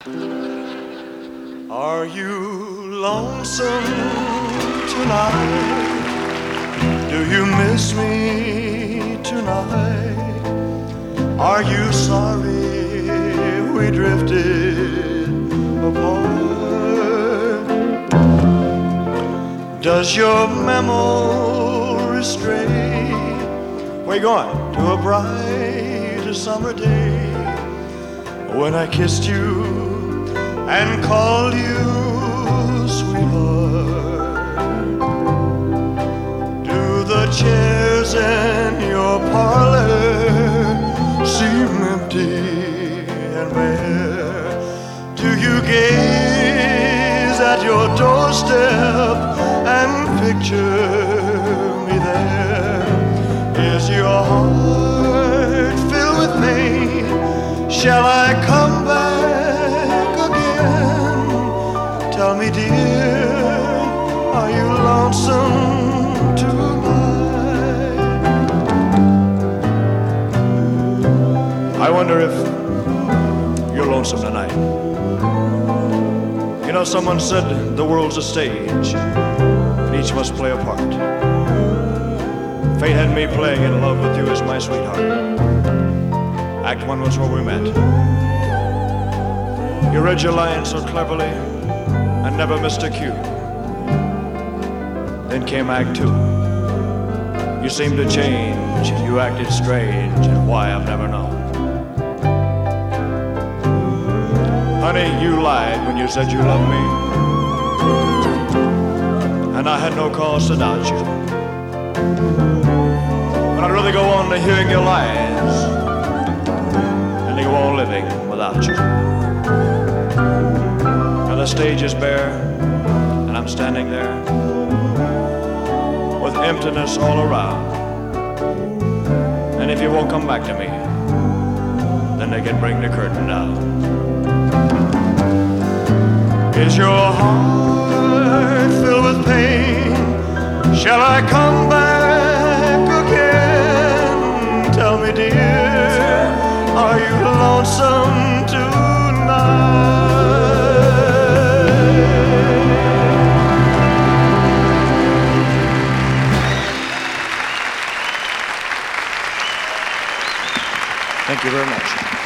Are you lonesome tonight? Do you miss me tonight? Are you sorry we drifted apart? Does your memory stray? Where you going? To a bright summer day when I kissed you and called you sweetheart. Do the chairs in your parlor seem empty and bare? Do you gaze at your doorstep and picture me there? Is your heart filled with pain? Shall I come back again? Tell me, dear, are you lonesome tonight? I wonder if you're lonesome tonight. You know, someone said the world's a stage and each must play a part. Fate had me playing in love with you as my sweetheart. Act one was where we met. You read your lines so cleverly and never missed a cue. Then came act two. You seemed to change, you acted strange, and why I've never known. Honey, you lied when you said you loved me, and I had no cause to doubt you. But I'd rather go on to hearing your lies than to go on living without you. Now the stage is bare, and I'm standing there with emptiness all around. And if you won't come back to me, then they can bring the curtain down. Is your heart filled with pain? Shall I come back again? Tell me, dear, are you lonesome tonight? Thank you very much.